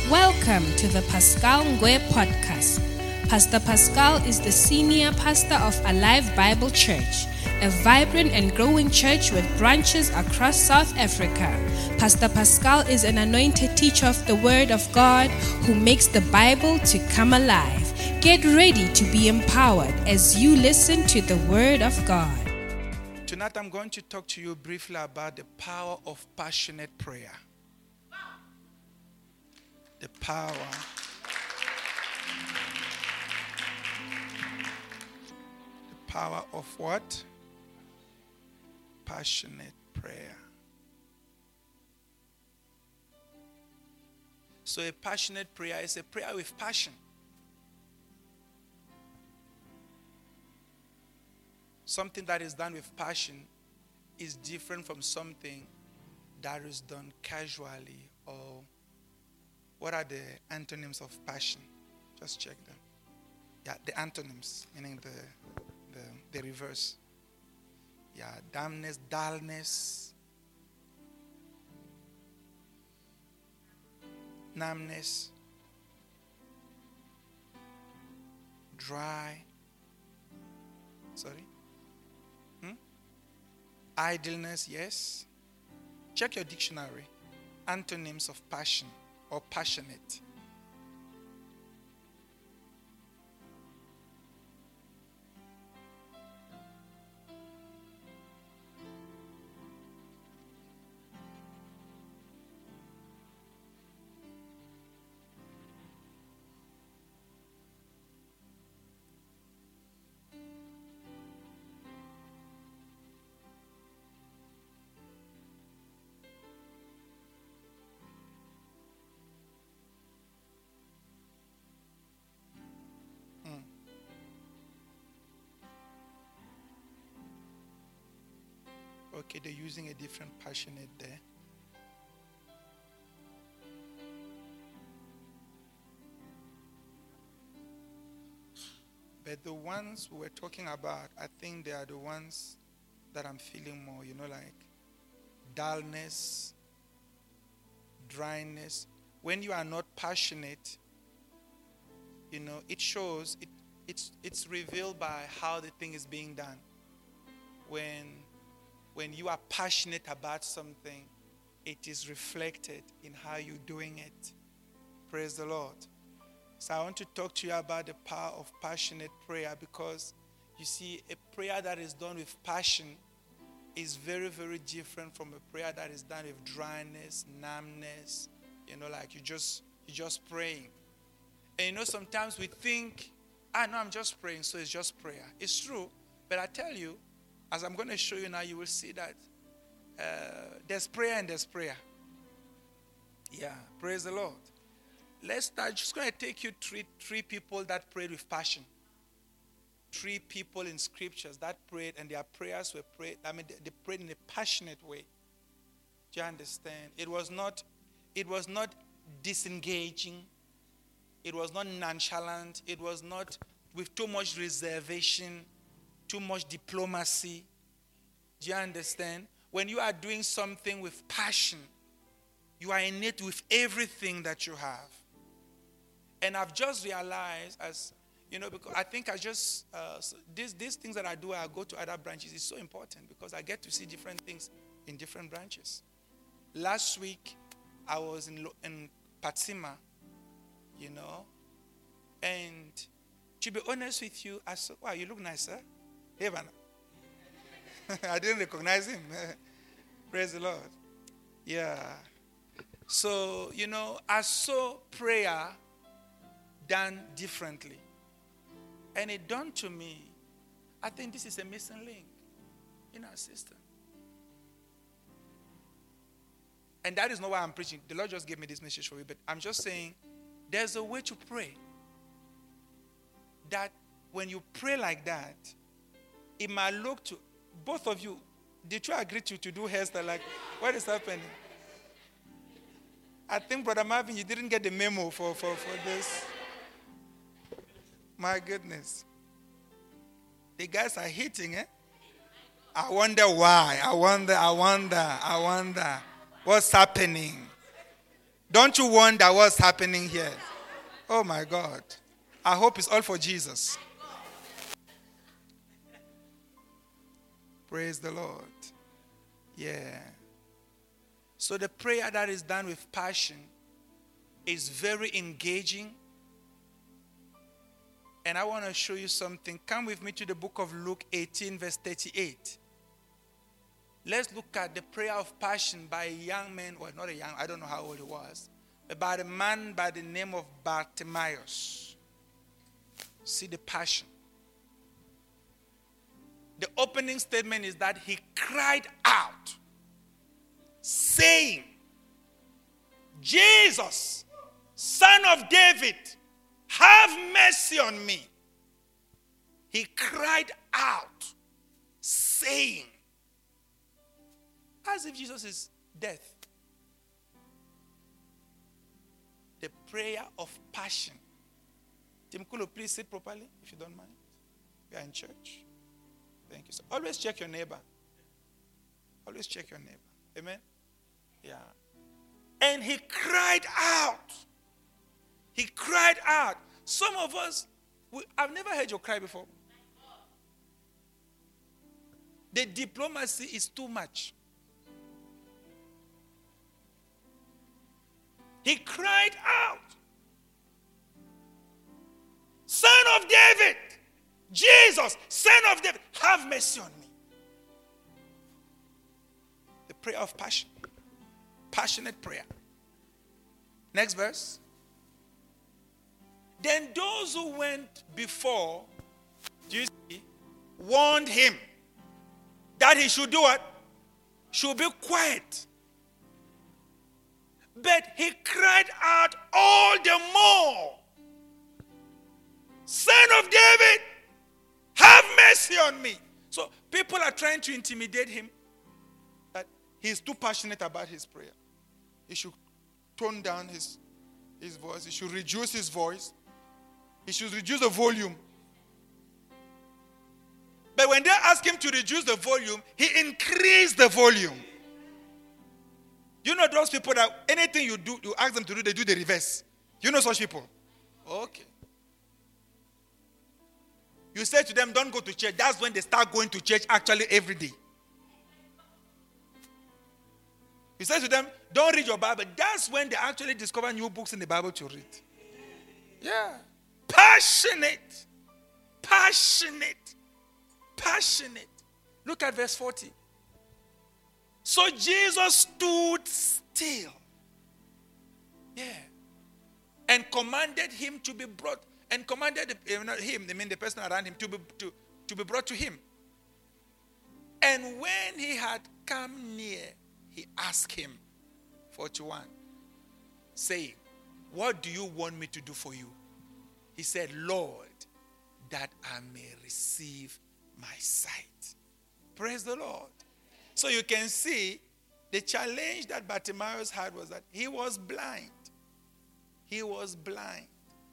Welcome to the Pascal Ngwe podcast. Pastor Pascal is the senior pastor of Alive Bible Church, a vibrant and growing church with branches across South Africa. Pastor Pascal is an anointed teacher of the Word of God who makes the Bible to come alive. Get ready to be empowered as you listen to the Word of God. Tonight I'm going to talk to you briefly about the power of passionate prayer. The power. The power of what? Passionate prayer. So a passionate prayer is a prayer with passion. Something that is done with passion is different from something that is done casually. Or what are the antonyms of passion? Just check them. Yeah, the antonyms, meaning the reverse. Yeah, dumbness, dullness, numbness, dry. Sorry? Idleness, yes. Check your dictionary. Antonyms of passion or passionate. Okay, they're using a different passionate there. But the ones we were talking about, I think they are the ones that I'm feeling more, like dullness, dryness. When you are not passionate, it shows, it's revealed by how the thing is being done. When you are passionate about something, it is reflected in how you're doing it. Praise the Lord. So I want to talk to you about the power of passionate prayer, because you see, a prayer that is done with passion is very, very different from a prayer that is done with dryness, numbness, like you just praying. And sometimes we think, no, I'm just praying, so it's just prayer. It's true, but I tell you, as I'm going to show you now, you will see that there's prayer and there's prayer. Yeah, praise the Lord. Let's start. Just going to take you three people that prayed with passion. 3 people in scriptures that prayed, and their prayers were prayed. They prayed in a passionate way. Do you understand? It was not disengaging. It was not nonchalant. It was not with too much reservation, too much diplomacy. Do you understand? When you are doing something with passion, you are in it with everything that you have. And I've just realized, because I think these things that I do, I go to other branches, is so important because I get to see different things in different branches. Last week, I was in Patsima, and to be honest with you, I said, wow, you look nice, sir. Hey, man. I didn't recognize him. Praise the Lord. Yeah. So, I saw prayer done differently. And it dawned to me, I think this is a missing link in our system. And that is not why I'm preaching. The Lord just gave me this message for you, but I'm just saying there's a way to pray that when you pray like that, it might look to both of you. Did you agree to do hairstyle? Like, what is happening? I think, Brother Marvin, you didn't get the memo for this. My goodness. The guys are hitting, eh? I wonder why. I wonder. What's happening? Don't you wonder what's happening here? Oh my God. I hope it's all for Jesus. Praise the Lord. Yeah. So the prayer that is done with passion is very engaging. And I want to show you something. Come with me to the book of Luke 18, verse 38. Let's look at the prayer of passion by a young man, well, not a young, I don't know how old he was, but by a man by the name of Bartimaeus. See the passion. The opening statement is that he cried out, saying, Jesus, Son of David, have mercy on me. He cried out, saying, as if Jesus is death. The prayer of passion. Tim Kulo, please sit properly if you don't mind. We are in church. Thank you, sir. Always check your neighbor. Always check your neighbor. Amen? Yeah. And he cried out. He cried out. Some of us, I've never heard you cry before. The diplomacy is too much. He cried out, Son of David, Jesus, Son of David, have mercy on me. The prayer of passion. Passionate prayer. Next verse. Then those who went before, do you see, warned him that he should do what? Should be quiet. But he cried out all the more, Son of David, have mercy on me. So people are trying to intimidate him that he's too passionate about his prayer. He should tone down his voice. He should reduce his voice. He should reduce the volume. But when they ask him to reduce the volume, he increased the volume. You know those people that anything you do, you ask them to do, they do the reverse. You know such people? Okay. You say to them, don't go to church. That's when they start going to church actually every day. You say to them, don't read your Bible. That's when they actually discover new books in the Bible to read. Yeah. Passionate. Passionate. Passionate. Look at verse 40. So Jesus stood still. Yeah. And commanded him to be brought. And commanded him, I mean the person around him, to be brought to him. And when he had come near, he asked him, 41, saying, what do you want me to do for you? He said, Lord, that I may receive my sight. Praise the Lord. So you can see the challenge that Bartimaeus had was that he was blind. He was blind.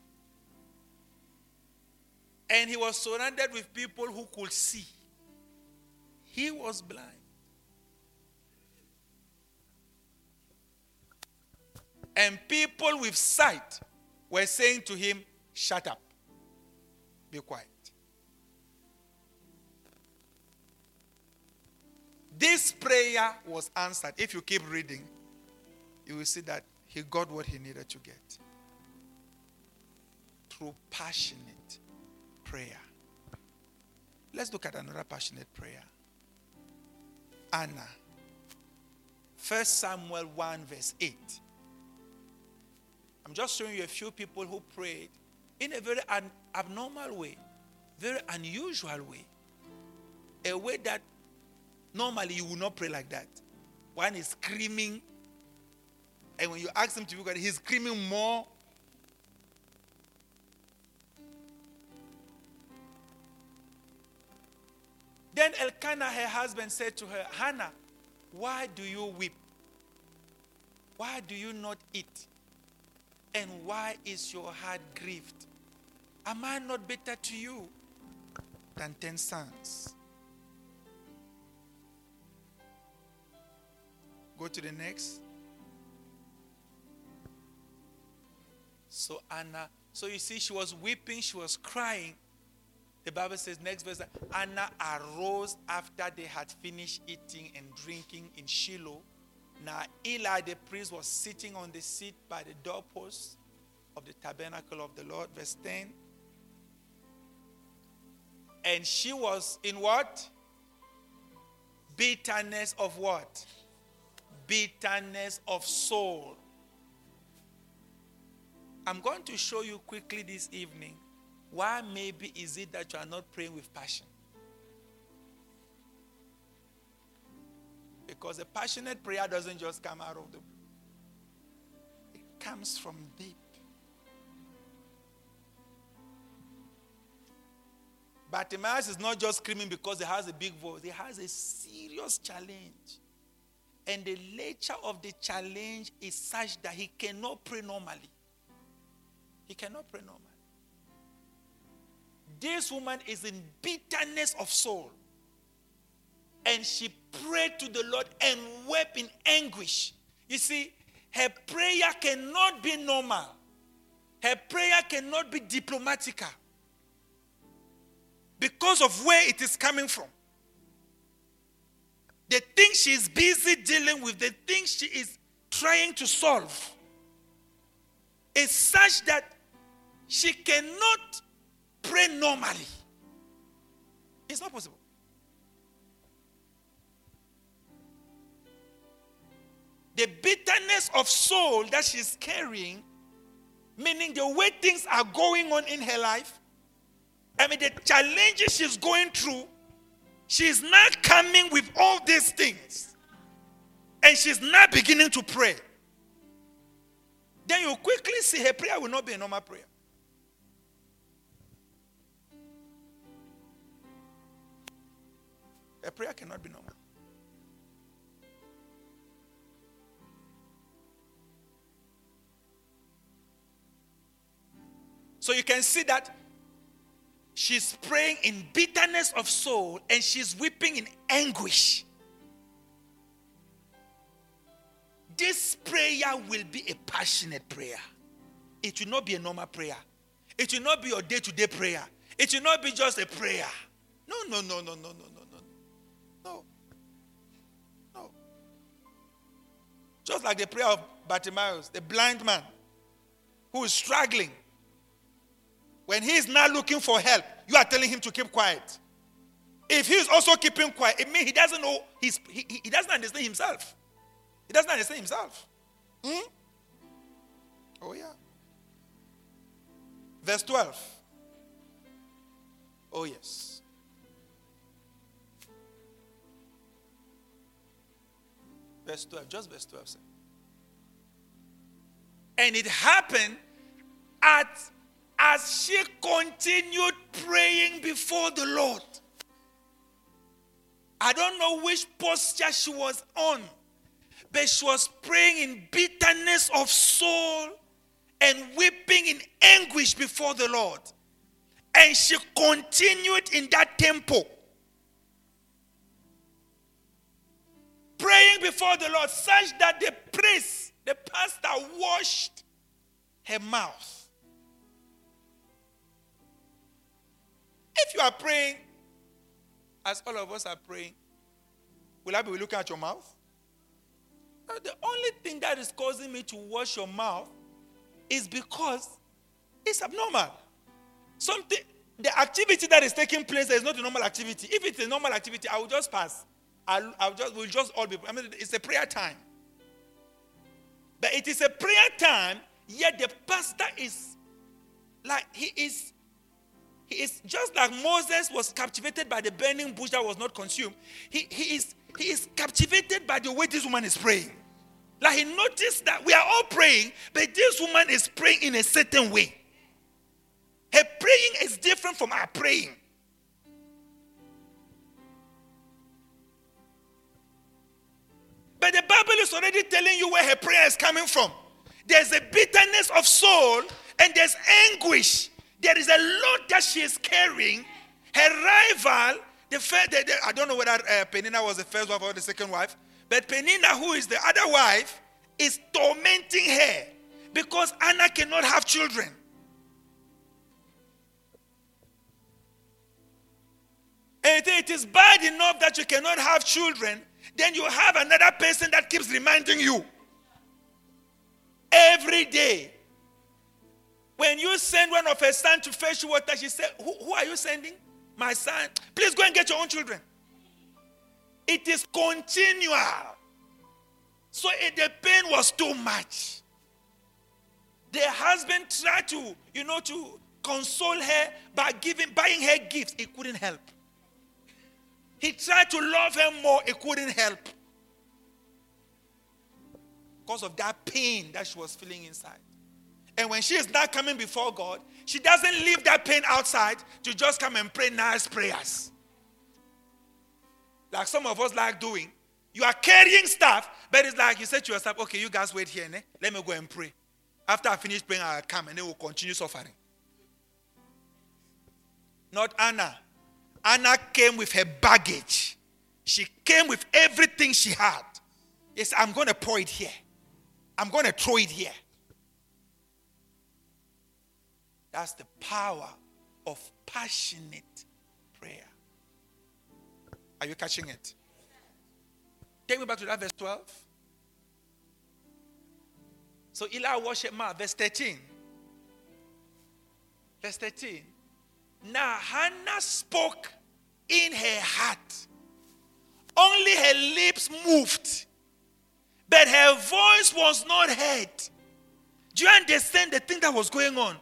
And he was surrounded with people who could see. He was blind. And people with sight were saying to him, shut up. Be quiet. This prayer was answered. If you keep reading, you will see that he got what he needed to get. Through passionate prayer. Let's look at another passionate prayer. Anna. 1 Samuel 1 verse 8. I'm just showing you a few people who prayed in a very abnormal way, very unusual way. A way that normally you will not pray like that. One is screaming, and when you ask him to be quiet, he's screaming more. Then Elkanah, her husband, said to her, Hannah, why do you weep? Why do you not eat? And why is your heart grieved? Am I not better to you than 10 sons? Go to the next. So Anna, so you see, she was weeping, she was crying. The Bible says, next verse, Anna arose after they had finished eating and drinking in Shiloh. Now Eli the priest was sitting on the seat by the doorpost of the tabernacle of the Lord. Verse 10. And she was in what? Bitterness of what? Bitterness of soul. I'm going to show you quickly this evening why maybe is it that you are not praying with passion. Because a passionate prayer doesn't just come out of the blue. It comes from deep. Bartimaeus is not just screaming because he has a big voice. He has a serious challenge. And the nature of the challenge is such that he cannot pray normally. He cannot pray normally. This woman is in bitterness of soul. And she prayed to the Lord and wept in anguish. You see, her prayer cannot be normal. Her prayer cannot be diplomatical. Because of where it is coming from. The thing she is busy dealing with, the thing she is trying to solve, is such that she cannot pray normally. It's not possible. The bitterness of soul that she's carrying, meaning the way things are going on in her life, the challenges she's going through, she's not coming with all these things. And she's not beginning to pray. Then you quickly see her prayer will not be a normal prayer. Her prayer cannot be normal. So you can see that she's praying in bitterness of soul and she's weeping in anguish. This prayer will be a passionate prayer. It will not be a normal prayer. It will not be your day-to-day prayer. It will not be just a prayer. No. Just like the prayer of Bartimaeus, the blind man who is struggling. When he is not looking for help, you are telling him to keep quiet. If he is also keeping quiet, it means he doesn't know, he doesn't understand himself. He doesn't understand himself. Oh yeah. Verse 12. Oh yes. Verse 12, just verse 12. Sir. And it happened as she continued praying before the Lord. I don't know which posture she was on, but she was praying in bitterness of soul and weeping in anguish before the Lord. And she continued in that tempo. Praying before the Lord such that the priest, the pastor, washed her mouth. If you are praying, as all of us are praying, will I be looking at your mouth? The only thing that is causing me to wash your mouth is because it's abnormal. The activity that is taking place is not a normal activity. If it's a normal activity, I will just pass. We'll just all be. It's a prayer time. But it is a prayer time, yet the pastor is like, he is just like Moses was captivated by the burning bush that was not consumed. He is captivated by the way this woman is praying. Like he noticed that we are all praying, but this woman is praying in a certain way. Her praying is different from our praying. But the Bible is already telling you where her prayer is coming from. There's a bitterness of soul and there's anguish. There is a lot that she is carrying. Her rival, I don't know whether Penina was the first wife or the second wife, but Penina, who is the other wife, is tormenting her. Because Anna cannot have children. And it is bad enough that you cannot have children, then you have another person that keeps reminding you every day. When you send one of her sons to fetch water, she said, who are you sending? My son. Please go and get your own children. It is continual. So the pain was too much. The husband tried to console her by buying her gifts. It couldn't help. He tried to love her more. It couldn't help. Because of that pain that she was feeling inside. And when she is now coming before God, she doesn't leave that pain outside to just come and pray nice prayers. Like some of us like doing. You are carrying stuff, but it's like you said to yourself, okay, you guys wait here. Let me go and pray. After I finish praying, I'll come and then we'll continue suffering. Not Anna. Anna came with her baggage. She came with everything she had. Yes, I'm going to pour it here. I'm going to throw it here. That's the power of passionate prayer. Are you catching it? Take me back to that verse 12. So Eli worshiped Ma. Verse 13. Verse 13. Now Hannah spoke in her heart. Only her lips moved. But her voice was not heard. Do you understand the thing that was going on?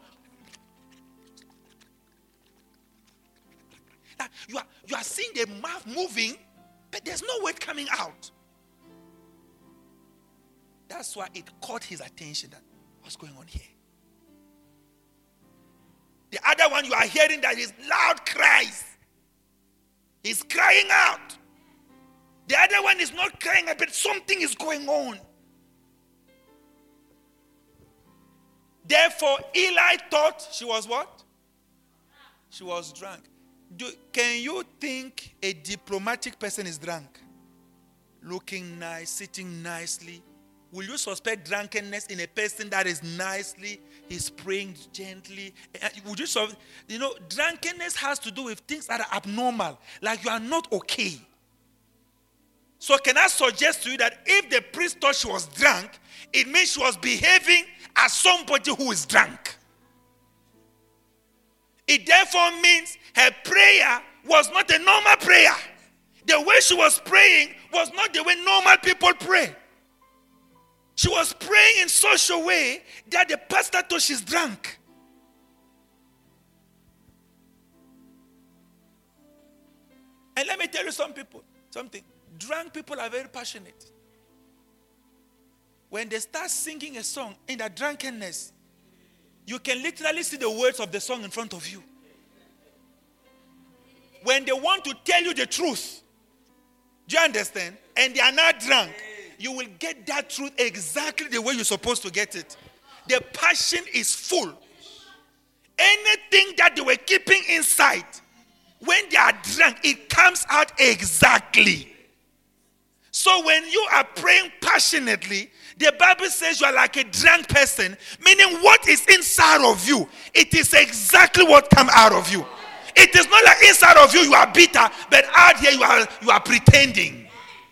Now, you are seeing the mouth moving, but there's no word coming out. That's why it caught his attention. That what's going on here? The other one, you are hearing that his loud cries. He's crying out. The other one is not crying out, but something is going on. Therefore, Eli thought she was what? She was drunk. Can you think a diplomatic person is drunk? Looking nice, sitting nicely. Will you suspect drunkenness in a person that is nicely, he's praying gently? Would you drunkenness has to do with things that are abnormal, like you are not okay. So can I suggest to you that if the priest thought she was drunk, it means she was behaving as somebody who is drunk. It therefore means her prayer was not a normal prayer. The way she was praying was not the way normal people pray. She was praying in such a way that the pastor thought she's drunk. And let me tell you something. Drunk people are very passionate. When they start singing a song in that drunkenness, you can literally see the words of the song in front of you. When they want to tell you the truth, do you understand? And they are not drunk, you will get that truth exactly the way you're supposed to get it. The passion is full. Anything that they were keeping inside, when they are drunk, it comes out exactly. So when you are praying passionately, the Bible says you are like a drunk person, meaning what is inside of you, it is exactly what comes out of you. It is not like inside of you are bitter, but out here you are pretending.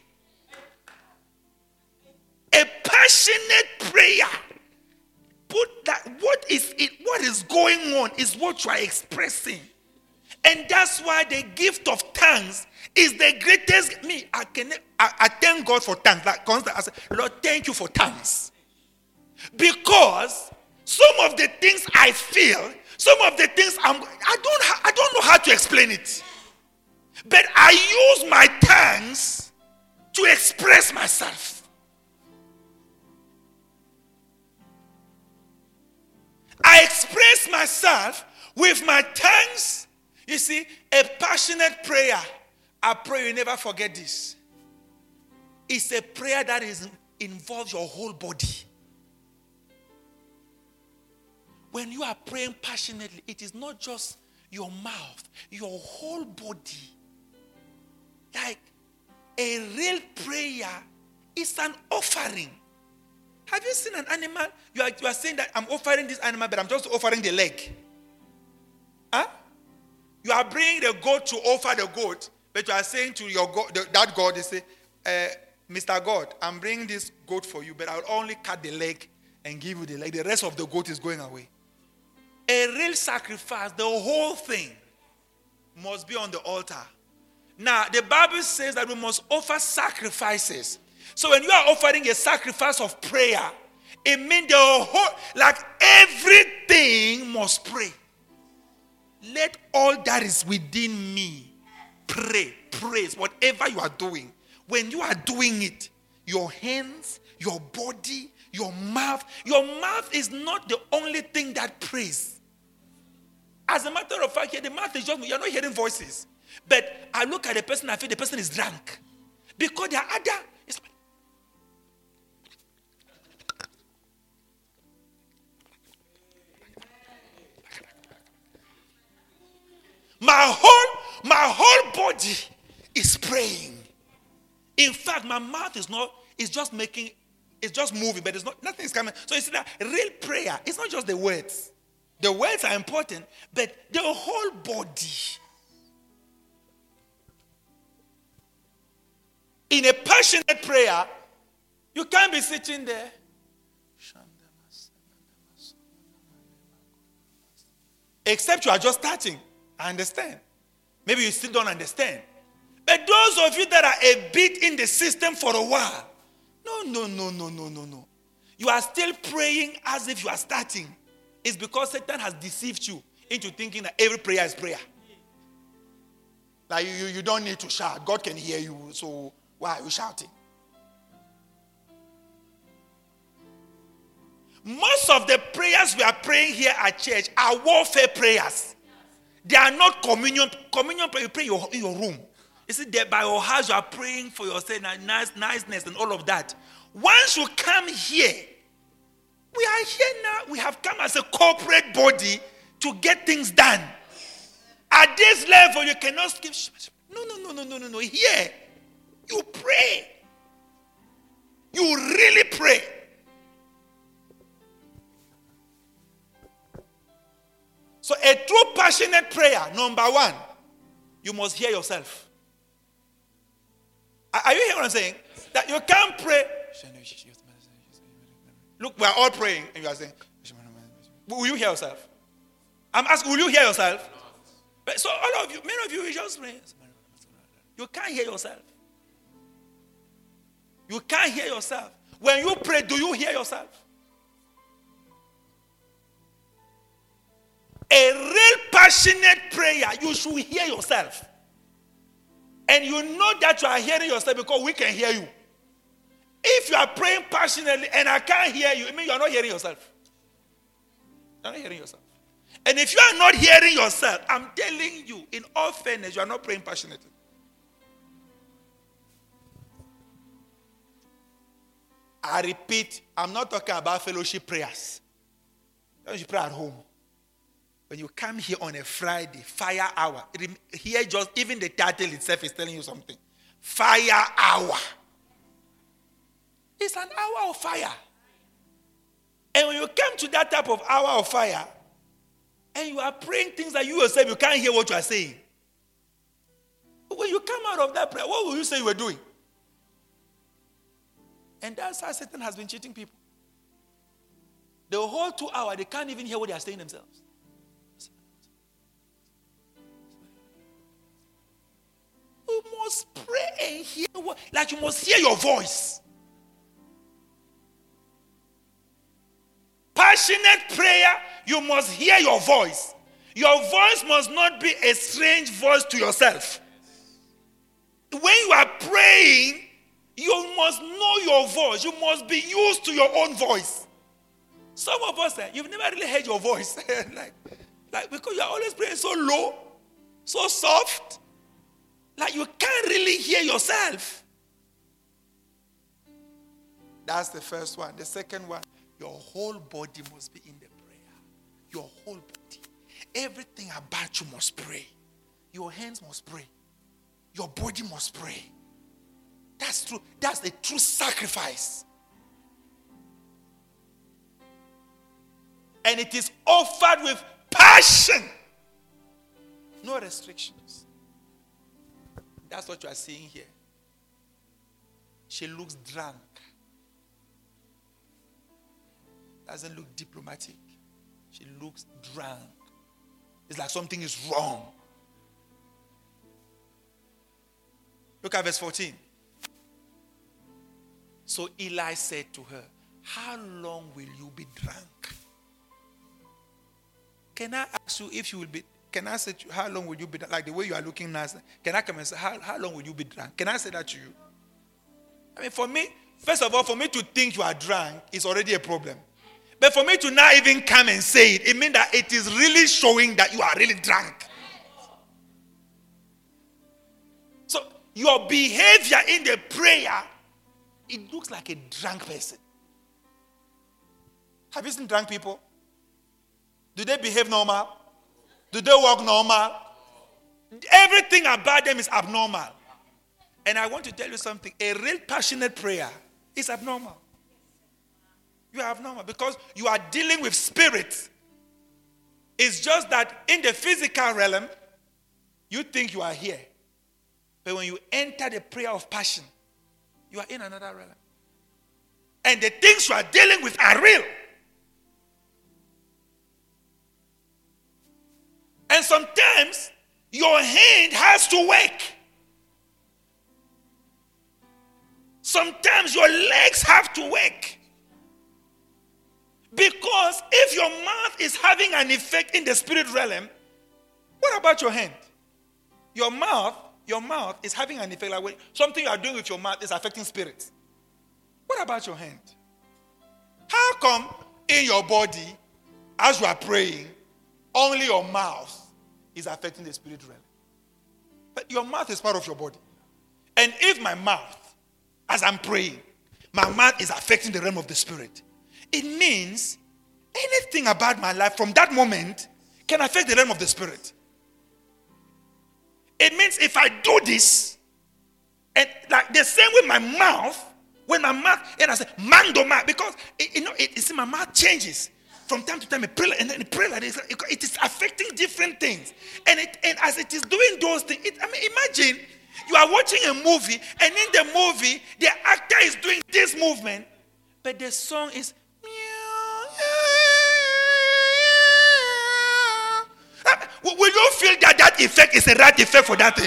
A passionate prayer. Put that what is going on is what you are expressing. And that's why the gift of tongues is the greatest. I thank God for tongues. Like constant, I say, Lord, thank you for tongues. Because some of the things I feel, some of the things I don't know how to explain it. But I use my tongues to express myself. I express myself with my tongues. You see, a passionate prayer, I pray you never forget this. It's a prayer that involves your whole body. When you are praying passionately, it is not just your mouth, your whole body. Like a real prayer is an offering. Have you seen an animal? You are saying that I'm offering this animal, but I'm just offering the leg. Huh? You are bringing the goat to offer the goat, but you are saying to your God, that God, they say, Mr. God, I'm bringing this goat for you, but I'll only cut the leg and give you the leg. The rest of the goat is going away. A real sacrifice, the whole thing, must be on the altar. Now, the Bible says that we must offer sacrifices. So when you are offering a sacrifice of prayer, it means the whole, like everything must pray. Let all that is within me pray, praise, whatever you are doing. When you are doing it, your hands, your body, your mouth is not the only thing that prays. As a matter of fact, the mouth is just, you're not hearing voices. But I look at the person, I feel the person is drunk. Because there are other. My whole body is praying. In fact, my mouth is just moving, but nothing is coming. So you see that real prayer, it's not just the words. The words are important, but the whole body. In a passionate prayer, you can't be sitting there. Except you are just starting. I understand. Maybe you still don't understand. But those of you that are a bit in the system for a while, no. You are still praying as if you are starting. It's because Satan has deceived you into thinking that every prayer is prayer. Like you don't need to shout. God can hear you, so why are you shouting? Most of the prayers we are praying here at church are warfare prayers. They are not communion. Communion prayer, you pray in your room. You see, that by your house you are praying for yourself, niceness and all of that. Once you come here, we are here now. We have come as a corporate body to get things done. At this level, you cannot skip. No. Here, you pray. You really pray. So a true passionate prayer, number one, you must hear yourself. Are you hearing what I'm saying? That you can't pray. Look, we are all praying and you are saying, will you hear yourself? I'm asking, will you hear yourself? But so all of you, many of you just pray. You can't hear yourself. You can't hear yourself. When you pray, do you hear yourself? A real passionate prayer, you should hear yourself. And you know that you are hearing yourself because we can hear you. If you are praying passionately and I can't hear you, it means you are not hearing yourself. You are not hearing yourself. And if you are not hearing yourself, I'm telling you, in all fairness, you are not praying passionately. I repeat, I'm not talking about fellowship prayers. You pray at home. When you come here on a Friday, fire hour, here just even the title itself is telling you something. Fire hour. It's an hour of fire. And when you come to that type of hour of fire, and you are praying things that you yourself, you can't hear what you are saying. But when you come out of that prayer, what will you say you were doing? And that's how Satan has been cheating people. The whole 2 hours, they can't even hear what they are saying themselves. You must pray and hear what, like you must hear your voice. Passionate prayer, you must hear your voice. Your voice must not be a strange voice to yourself. When you are praying, you must know your voice. You must be used to your own voice. Some of us, you've never really heard your voice. like because you're always praying so low, so soft. Like you can't really hear yourself. That's the first one. The second one, your whole body must be in the prayer. Your whole body. Everything about you must pray. Your hands must pray. Your body must pray. That's true. That's the true sacrifice. And it is offered with passion. No restrictions. That's what you are seeing here. She looks drunk. Doesn't look diplomatic. She looks drunk. It's like something is wrong. Look at verse 14. So Eli said to her, how long will you be drunk? Can I ask you if you will be, can I say to you, how long will you be drunk? Like the way you are looking now, can I come and say, how long will you be drunk? Can I say that to you? I mean, for me, first of all, for me to think you are drunk is already a problem. But for me to not even come and say it, it means that it is really showing that you are really drunk. So your behavior in the prayer, it looks like a drunk person. Have you seen drunk people? Do they behave normal? Do they walk normal? Everything about them is abnormal. And I want to tell you something. A real passionate prayer is abnormal. You are abnormal because you are dealing with spirits. It's just that in the physical realm, you think you are here. But when you enter the prayer of passion, you are in another realm. And the things you are dealing with are real. And sometimes your hand has to work. Sometimes your legs have to work. Because if your mouth is having an effect in the spirit realm, what about your hand? Your mouth is having an effect. Like when something you are doing with your mouth is affecting spirits. What about your hand? How come in your body, as you are praying, only your mouth is affecting the spirit realm? But your mouth is part of your body. And if my mouth, as I'm praying, my mouth is affecting the realm of the spirit, it means anything about my life from that moment can affect the realm of the spirit. It means if I do this, and like the same with my mouth, when my mouth, and I say, mando ma, because my mouth changes from time to time. And pray like this, it is affecting different things. And as it is doing those things, imagine you are watching a movie, and in the movie, the actor is doing this movement, but the song is will you feel that effect is a right effect for that thing?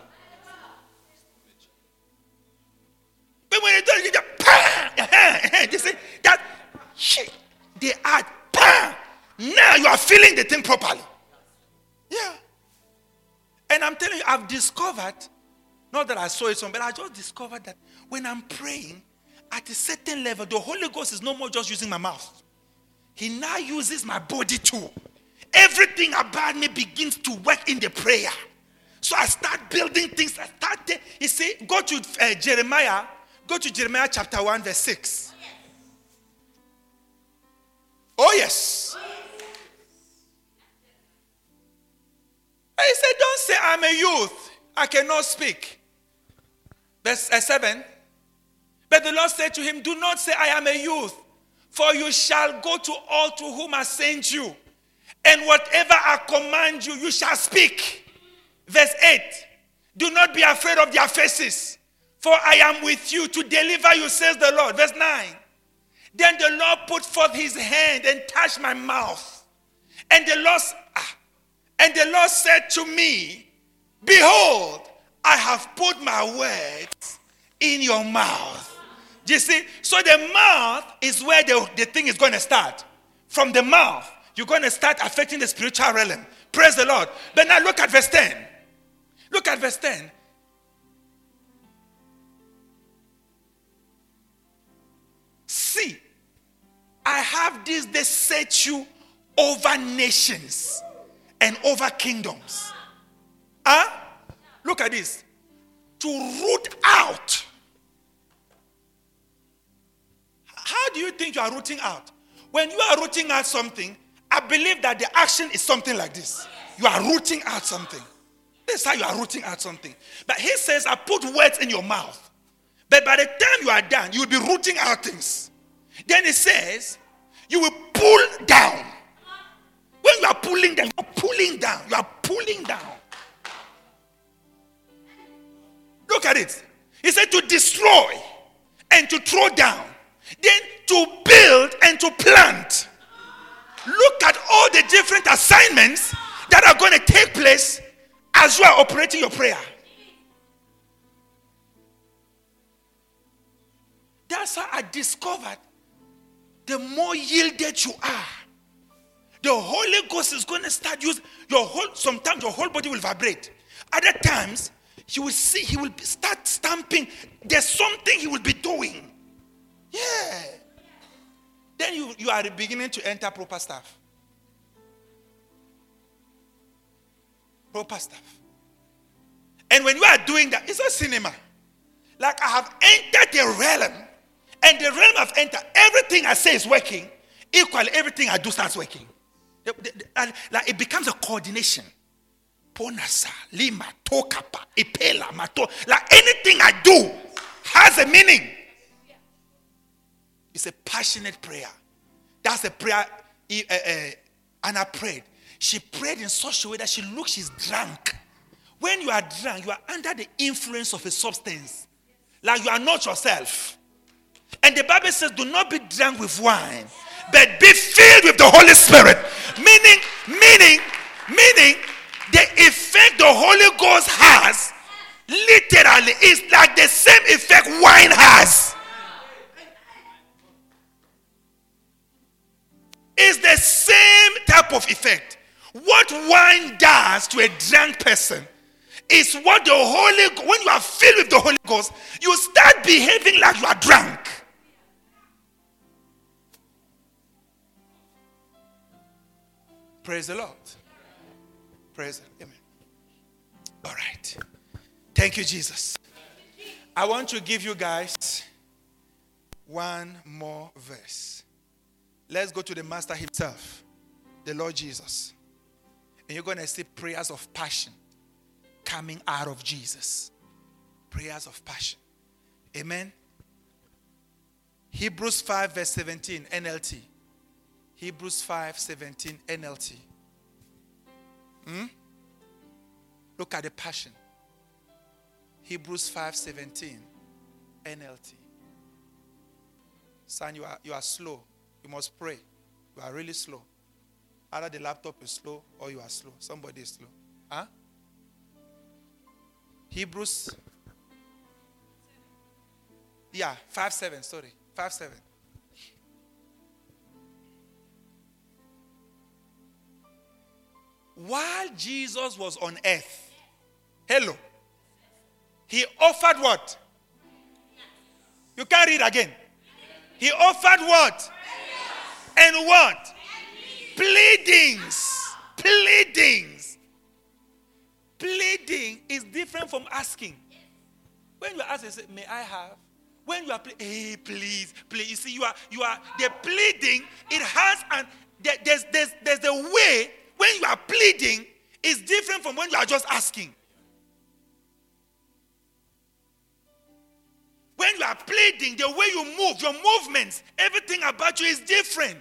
But when they do it, they say that shit, they add, now you are feeling the thing properly. Yeah. And I'm telling you, I've discovered, not that I saw it somewhere, but I just discovered that when I'm praying, at a certain level, the Holy Ghost is no more just using my mouth. He now uses my body too. Everything about me begins to work in the prayer. So I start building things. You see, go to Jeremiah chapter 1 verse 6. Oh yes. He said, don't say I'm a youth, I cannot speak. Verse 7. But the Lord said to him, do not say I am a youth, for you shall go to all to whom I sent you. And whatever I command you, you shall speak. Verse 8. Do not be afraid of their faces, for I am with you to deliver you, says the Lord. Verse 9. Then the Lord put forth his hand and touched my mouth. And the Lord said to me, behold, I have put my words in your mouth. You see, so the mouth is where the thing is going to start. From the mouth, you're going to start affecting the spiritual realm. Praise the Lord. But now look at verse 10. Look at verse 10. See, I have this day set you over nations and over kingdoms. Look at this. To root out. How do you think you are rooting out? When you are rooting out something, I believe that the action is something like this. You are rooting out something. This is how you are rooting out something. But he says, I put words in your mouth. But by the time you are done, you will be rooting out things. Then he says, you will pull down. pulling down. You are pulling down. You are pulling down. Look at it. He said to destroy and to throw down. Then to build and to plant. Look at all the different assignments that are going to take place as you are operating your prayer. That's how I discovered the more yielded you are, the Holy Ghost is going to start using sometimes your whole body will vibrate. Other times, he will start stamping. There's something he will be doing. Yeah. Then you are beginning to enter proper stuff. Proper stuff. And when you are doing that, it's a cinema. Like I have entered the realm. And the realm I've entered, everything I say is working. Equally, everything I do starts working. Like it becomes a coordination. Ponasa, lima, tokapa, ipela, mato. Like anything I do has a meaning. It's a passionate prayer. That's a prayer Anna prayed. She prayed in such a way that she's drunk. When you are drunk, you are under the influence of a substance. Like you are not yourself. And the Bible says, do not be drunk with wine, but be filled with the Holy Spirit. Meaning, the effect the Holy Ghost has, literally, is like the same effect wine has. It's the same type of effect. What wine does to a drunk person is what when you are filled with the Holy Ghost, you start behaving like you are drunk. Praise the Lord. Praise the Lord. Amen. All right. Thank you, Jesus. I want to give you guys one more verse. Let's go to the Master himself, the Lord Jesus. And you're going to see prayers of passion coming out of Jesus. Prayers of passion. Amen. Hebrews 5 verse 17, NLT. Hebrews 5:17 NLT. Look at the passion. Hebrews 5:17 NLT. Son, you are slow. You must pray. You are really slow. Either the laptop is slow or you are slow. Somebody is slow. Huh? Hebrews. Yeah, 5:7. Sorry. 5:7. While Jesus was on earth, hello, he offered what? You can't read again. He offered what? And what? Pleadings. Pleadings. Pleading is different from asking. When you ask, you say, may I have? When you are hey, please. You see, you are the pleading. It has there's a way. When you are pleading, it's different from when you are just asking. When you are pleading, the way you move, your movements, everything about you is different.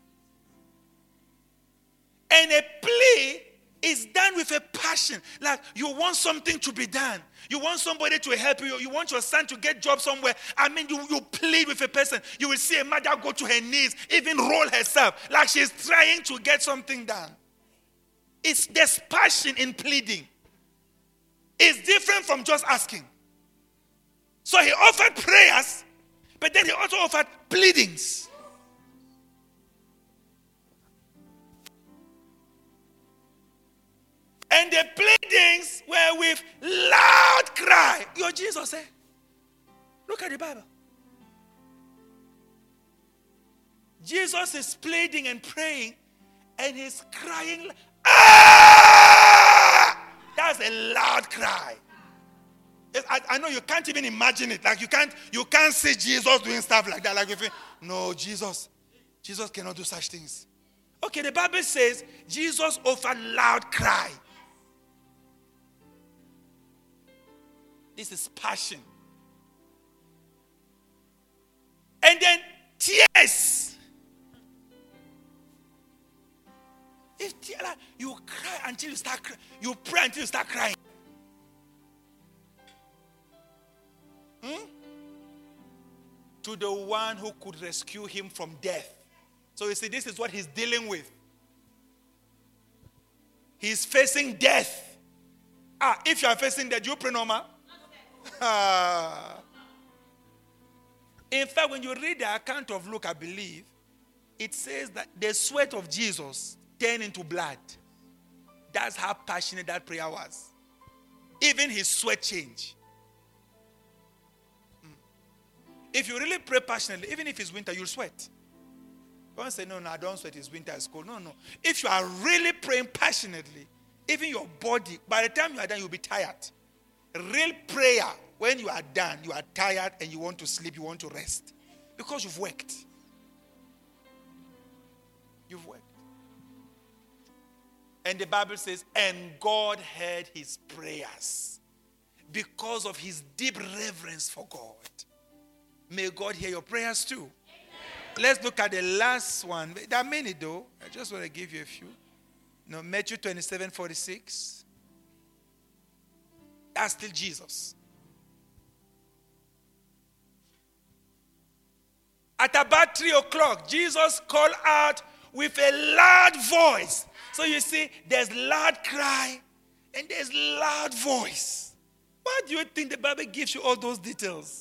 And a plea is done with a passion. Like you want something to be done. You want somebody to help you. You want your son to get job somewhere. I mean, you plead with a person. You will see a mother go to her knees, even roll herself, like she's trying to get something done. There's passion in pleading. It's different from just asking. So he offered prayers, but then he also offered pleadings. And the pleadings were with loud cry. Your Jesus said, look at the Bible. Jesus is pleading and praying, and he's crying. Ah! That's a loud cry. I know you can't even imagine it. Like you can't see Jesus doing stuff like that. Like if no, Jesus cannot do such things. Okay, the Bible says Jesus offered loud cry. This is passion. And then tears. If you cry until you start crying. You pray until you start crying. To the one who could rescue him from death. So you see, this is what he's dealing with. He's facing death. If you are facing death, you pray normal. In fact, when you read the account of Luke, I believe, it says that the sweat of Jesus turned into blood. That's how passionate that prayer was. Even his sweat changed. If you really pray passionately, even if it's winter, you'll sweat. Don't say, no, I don't sweat, it's winter, it's cold. No. If you are really praying passionately, even your body, by the time you are done, you'll be tired. Real prayer, when you are done, you are tired and you want to sleep, you want to rest. Because you've worked. You've worked. And the Bible says, and God heard his prayers because of his deep reverence for God. May God hear your prayers too. Amen. Let's look at the last one. There are many though. I just want to give you a few. Matthew 27:46. That's still Jesus. At about 3 o'clock, Jesus called out with a loud voice. So you see, there's loud cry and there's loud voice. Why do you think the Bible gives you all those details?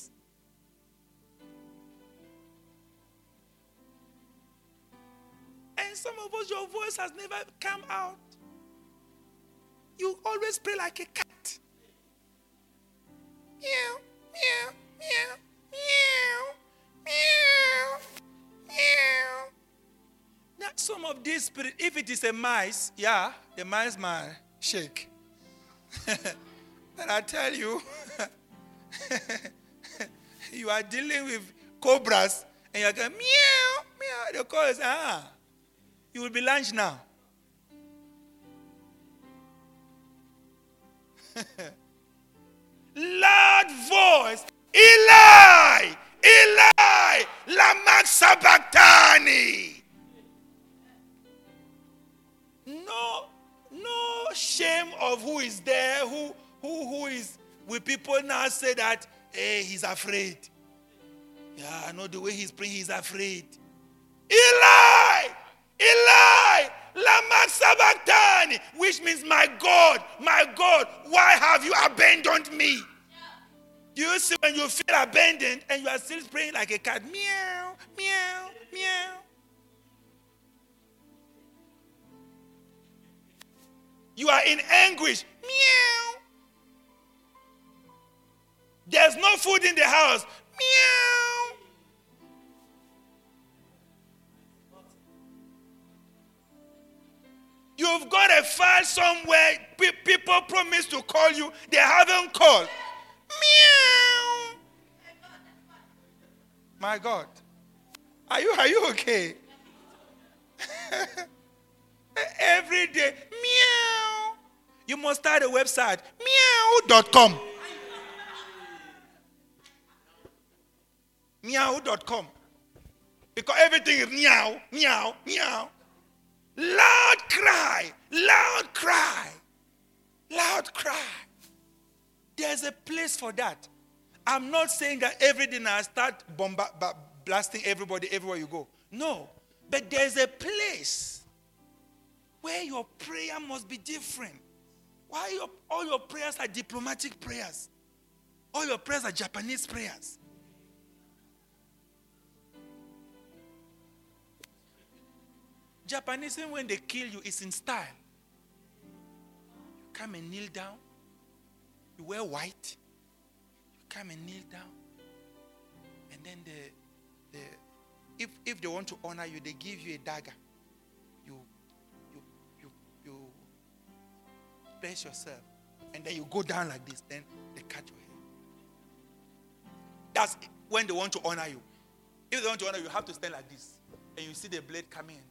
And some of us, your voice has never come out. You always pray like a cat. Meow, meow, meow, meow, meow, meow. Now, some of these spirits, if it is a mice, the mice might shake. But I tell you, you are dealing with cobras, and you're going, meow, meow. The call is, you will be lunch now. Loud voice, Eli, Eli, lama sabachthani. No shame of who is there, who is. Will people now say that, hey, he's afraid? Yeah, I know the way he's praying, he's afraid. Eli, Eli, lama sabachthani, which means my God, why have you abandoned me? You see, when you feel abandoned and you are still praying like a cat, meow, meow, meow. You are in anguish, meow. There's no food in the house, meow. You've got a file somewhere. People promise to call you. They haven't called. Meow. My God. Are you okay? Every day. Meow. You must start a website. Meow.com. Meow.com. Because everything is meow, meow, meow. Loud cry, loud cry, loud cry. There's a place for that. I'm not saying that every day I start blasting everybody everywhere you go. No, but there's a place where your prayer must be different. Why all your prayers are diplomatic prayers? All your prayers are Japanese prayers. Japanese, when they kill you, it's in style. You come and kneel down. You wear white. You come and kneel down. And then if they want to honor you, they give you a dagger. You place yourself. And then you go down like this. Then they cut your hair. That's when they want to honor you. If they want to honor you, you have to stand like this. And you see the blade coming in.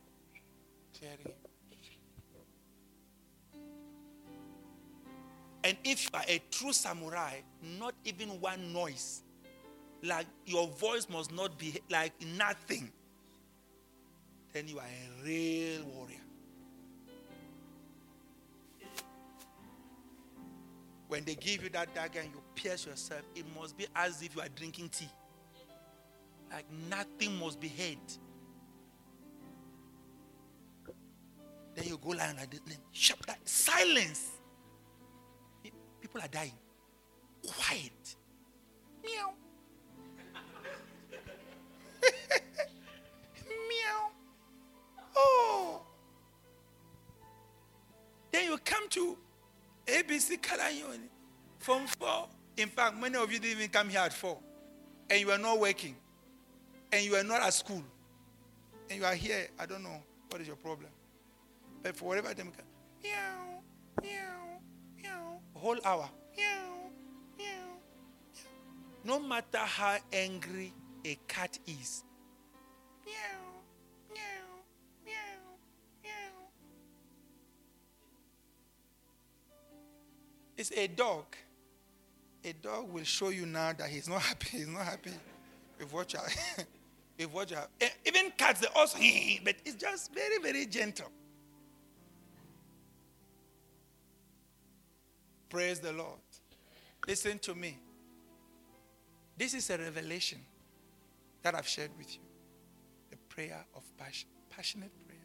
And if you are a true samurai, not even one noise, like your voice must not be like nothing, then you are a real warrior. When they give you that dagger and you pierce yourself, it must be as if you are drinking tea. Like nothing must be heard. Then you go lie like this. Shut that. Silence. People are dying. Quiet. Meow. Meow. Oh. Then you come to ABC Kalayoni from 4. In fact, many of you didn't even come here at 4. And you are not working. And you are not at school. And you are here. I don't know. What is your problem? But for whatever time, meow, meow, meow. A whole hour. Meow, meow. No matter how angry a cat is. Meow, meow, meow, meow. It's a dog. A dog will show you now that he's not happy. He's not happy with what you are. With what you are. Even cats, they also, but it's just very, very gentle. Praise the Lord. Listen to me. This is a revelation that I've shared with you. The prayer of passion. Passionate prayer.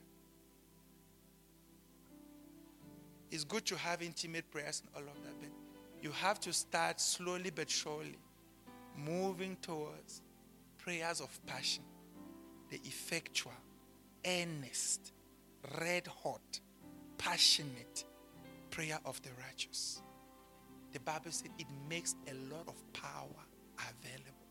It's good to have intimate prayers and all of that, but you have to start slowly but surely moving towards prayers of passion. The effectual, earnest, red hot, passionate prayer of the righteous. The Bible said it makes a lot of power available.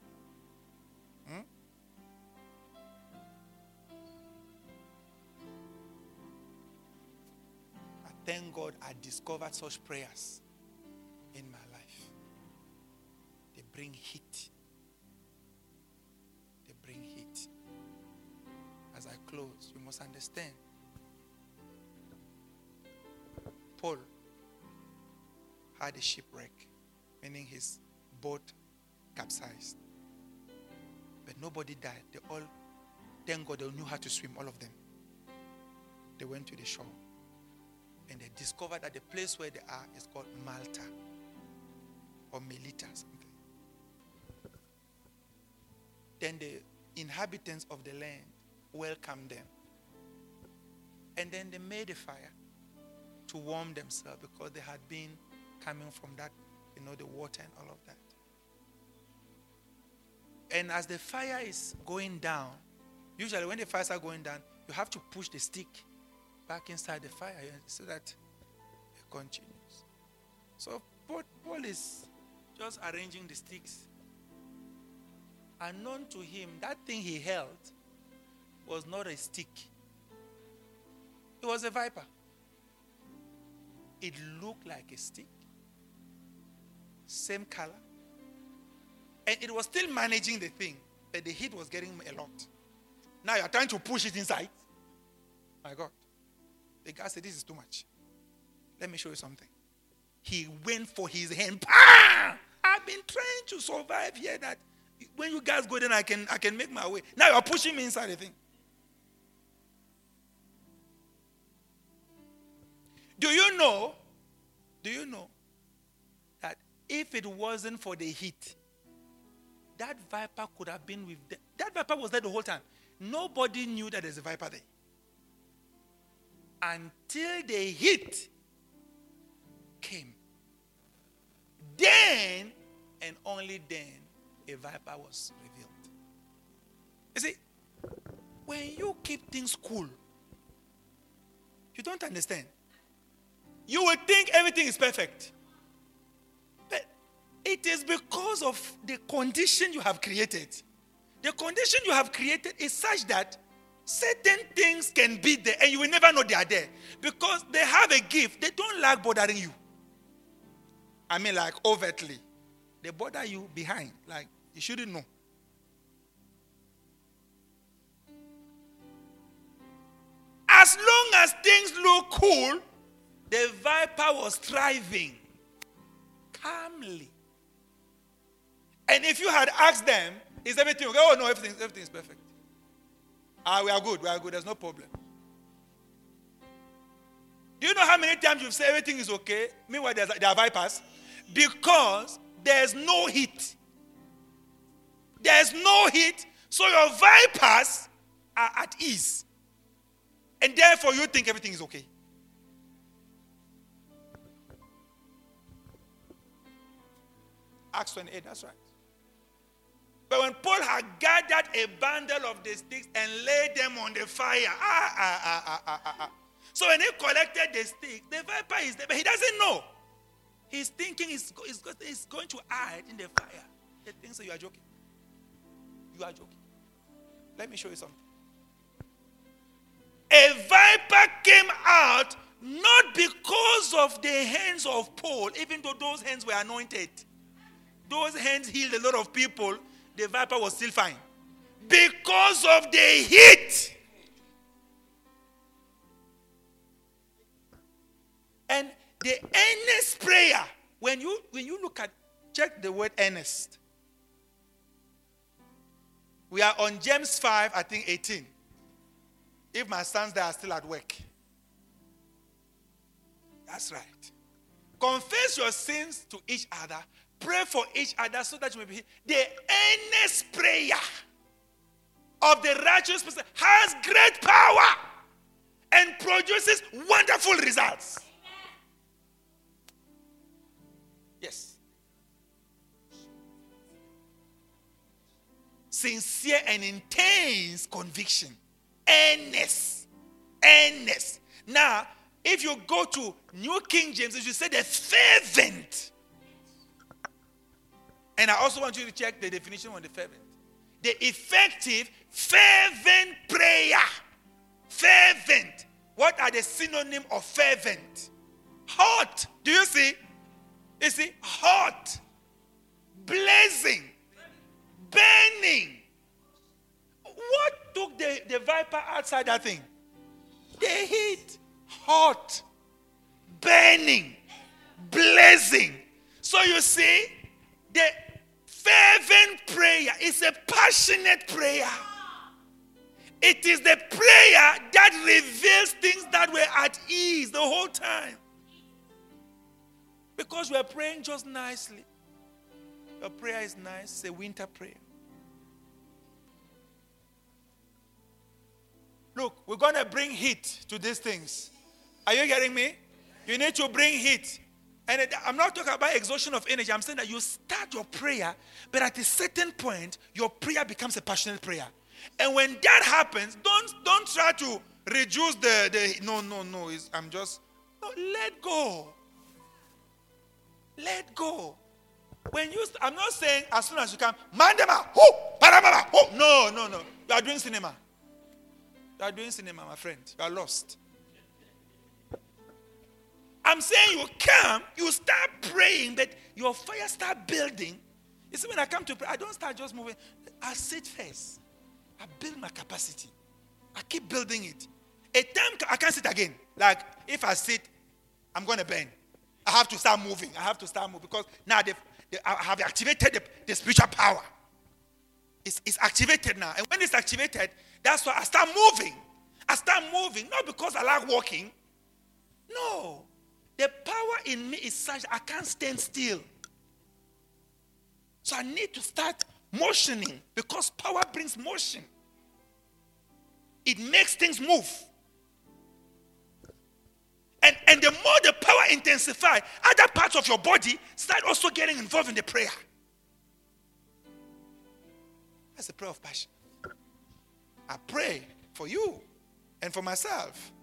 I thank God I discovered such prayers in my life. They bring heat. They bring heat. As I close, you must understand. Paul had a shipwreck, meaning his boat capsized. But nobody died. They all, thank God, they knew how to swim, all of them. They went to the shore. And they discovered that the place where they are is called Malta. Or Melita, something. Then the inhabitants of the land welcomed them. And then they made a fire to warm themselves because they had been coming from that, the water and all of that. And as the fire is going down, usually when the fires are going down, you have to push the stick back inside the fire so that it continues. So Paul is just arranging the sticks. Unknown to him, that thing he held was not a stick. It was a viper. It looked like a stick. Same color. And it was still managing the thing, but the heat was getting a lot. Now you are trying to push it inside. My God. The guy said, this is too much. Let me show you something. He went for his hand. Bam! I've been trying to survive here that when you guys go then I can make my way. Now you are pushing me inside the thing. Do you know that if it wasn't for the heat, that viper could have been with them. That viper was there the whole time. Nobody knew that there's a viper there. Until the heat came. Then, and only then, a viper was revealed. You see, when you keep things cool, you don't understand. You will think everything is perfect. But it is because of the condition you have created. The condition you have created is such that certain things can be there and you will never know they are there. Because they have a gift. They don't like bothering you. I mean like overtly. They bother you behind. Like you shouldn't know. As long as things look cool, the viper was thriving calmly. And if you had asked them, is everything okay? Oh no, everything is perfect. We are good, there's no problem. Do you know how many times you've said everything is okay? Meanwhile, there are vipers. Because there's no heat. There's no heat, so your vipers are at ease. And therefore you think everything is okay. Acts 28, that's right. But when Paul had gathered a bundle of the sticks and laid them on the fire, so when he collected the stick, the viper is there, but he doesn't know. He's thinking he's going to hide in the fire. He thinks you are joking. You are joking. Let me show you something. A viper came out not because of the hands of Paul, even though those hands were anointed. Those hands healed a lot of people. The viper was still fine. Because of the heat. And the earnest prayer, when you look at, check the word earnest. We are on James 5, I think 18. If my sons there are still at work. That's right. Confess your sins to each other. Pray for each other so that you may be healed. The earnest prayer of the righteous person has great power and produces wonderful results. Yes. Sincere and intense conviction. Earnest. Earnest. Now, if you go to New King James, you say the fervent. And I also want you to check the definition on the fervent. The effective, fervent prayer. Fervent. What are the synonyms of fervent? Hot. Do you see? You see? Hot. Blazing. Burning. What took the viper outside that thing? The heat. Hot. Burning. Blazing. So you see, the fervent prayer is a passionate prayer. It is the prayer that reveals things that were at ease the whole time. Because we are praying just nicely. Your prayer is nice. It's a winter prayer. Look, we're going to bring heat to these things. Are you getting me? You need to bring heat. And I'm not talking about exhaustion of energy. I'm saying that you start your prayer, but at a certain point, your prayer becomes a passionate prayer. And when that happens, don't try to reduce no. Let go. Let go. I'm not saying as soon as you come, mandema, no. You are doing cinema. You are doing cinema, my friend. You are lost. I'm saying you come, you start praying, that your fire start building. You see, when I come to pray, I don't start just moving. I sit first. I build my capacity. I keep building it. A time I can't sit again. Like, if I sit, I'm going to burn. I have to start moving. Because now I have activated the spiritual power. It's activated now. And when it's activated, that's why I start moving. Not because I like walking. No. The power in me is such I can't stand still. So I need to start motioning because power brings motion. It makes things move. And the more the power intensifies, other parts of your body start also getting involved in the prayer. That's the prayer of passion. I pray for you and for myself.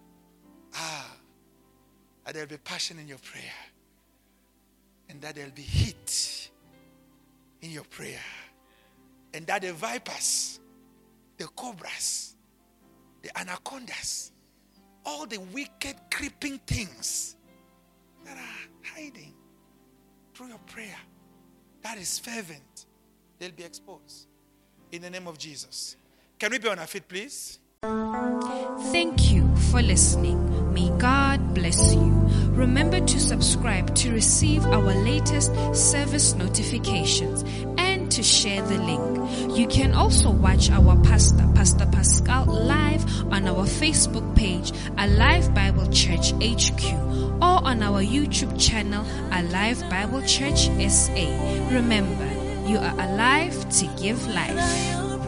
That there will be passion in your prayer. And that there will be heat in your prayer. And that the vipers, the cobras, the anacondas, all the wicked creeping things that are hiding through your prayer, that is fervent, they'll be exposed. In the name of Jesus. Can we be on our feet, please? Thank you for listening. May God bless you. Remember to subscribe to receive our latest service notifications and to share the link. You can also watch our Pastor Pascal, live on our Facebook page, Alive Bible Church HQ, or on our YouTube channel, Alive Bible Church SA. Remember, you are alive to give life.